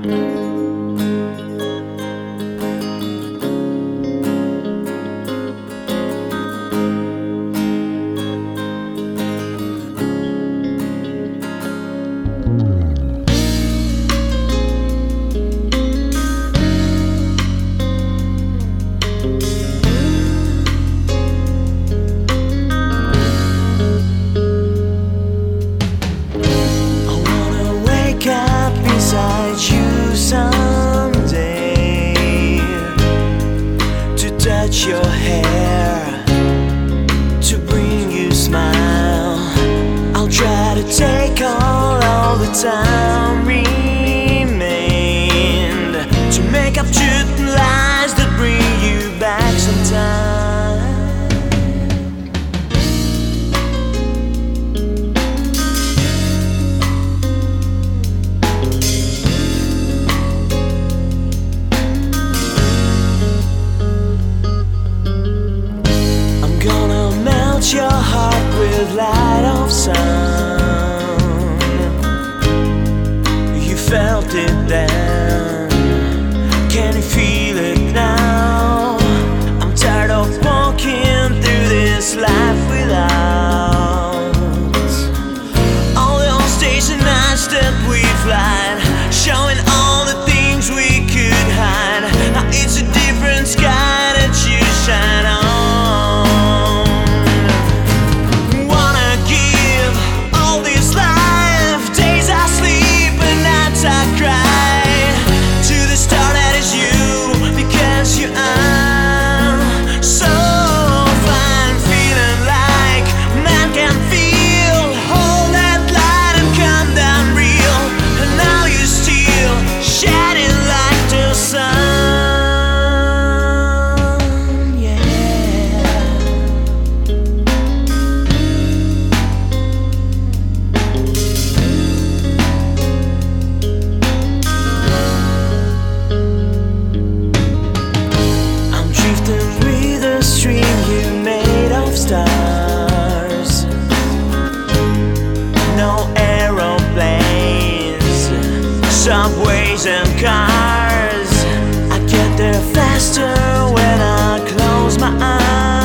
Beside you someday, to touch your hair, to bring you smile. I'll try to take all the time remained, to make up truth and lies that bring you back sometime. Your heart with light of sun. You felt it then, can you feel it now? I'm tired of walking through this life without all those days and nights that we've lied, showing all the things we could hide. Now it's a different sky that you shine on. Stars, no aeroplanes, subways and cars. I get there faster when I close my eyes.